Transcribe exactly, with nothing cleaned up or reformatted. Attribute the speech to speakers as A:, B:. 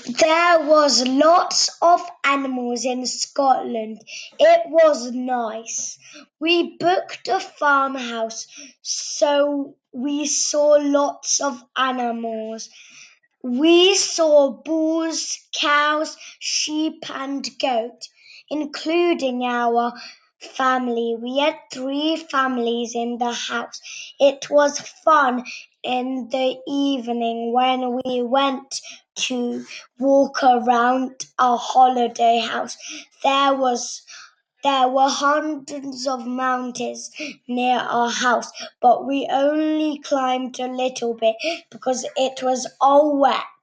A: There was lots of animals in Scotland. It was nice. We booked a farmhouse, so we saw lots of animals. We saw bulls, cows, sheep, and goat, including our family. We had three families in the house. It was fun in the evening when we went to walk around our holiday house. There was there were hundreds of mountains near our house, but we only climbed a little bit because it was all wet.